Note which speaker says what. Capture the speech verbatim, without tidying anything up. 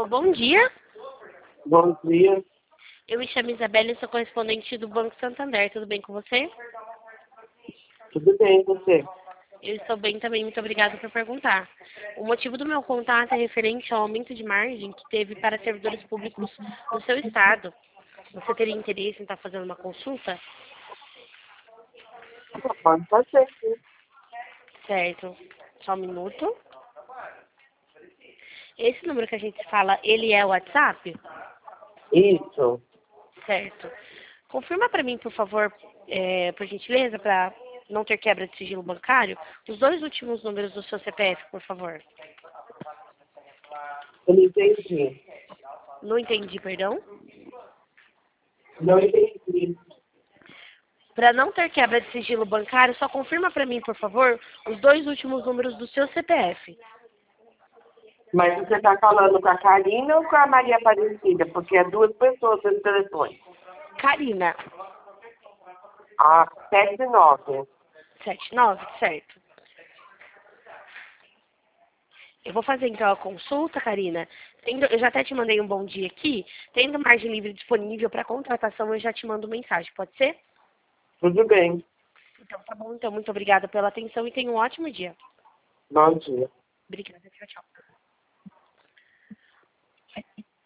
Speaker 1: Alô, bom dia.
Speaker 2: Bom dia.
Speaker 1: Eu me chamo Isabela e sou correspondente do Banco Santander. Tudo bem com você?
Speaker 2: Tudo bem, e você?
Speaker 1: Eu estou bem também, muito obrigada por perguntar. O motivo do meu contato é referente ao aumento de margem que teve para servidores públicos no seu estado. Você teria interesse em estar fazendo uma consulta?
Speaker 2: Pode fazer, sim.
Speaker 1: Certo. Só um minuto. Esse número que a gente fala, ele é o WhatsApp?
Speaker 2: Isso.
Speaker 1: Certo. Confirma para mim, por favor, é, por gentileza, para não ter quebra de sigilo bancário, os dois últimos números do seu C P F, por favor.
Speaker 2: Eu não entendi.
Speaker 1: Não entendi, perdão.
Speaker 2: Não entendi.
Speaker 1: Para não ter quebra de sigilo bancário, só confirma para mim, por favor, os dois últimos números do seu C P F.
Speaker 2: Mas você está falando com a Karina ou com a Maria Aparecida? Porque é duas pessoas no telefone.
Speaker 1: Karina,
Speaker 2: Ah, sete nove.
Speaker 1: sete nove, certo. Eu vou fazer então a consulta, Karina. Tendo, eu já até te mandei um bom dia aqui. Tendo margem livre disponível para contratação, eu já te mando mensagem, pode ser?
Speaker 2: Tudo bem.
Speaker 1: Então tá bom, então muito obrigada pela atenção e tenha um ótimo dia.
Speaker 2: Bom dia.
Speaker 1: Obrigada, tchau, tchau.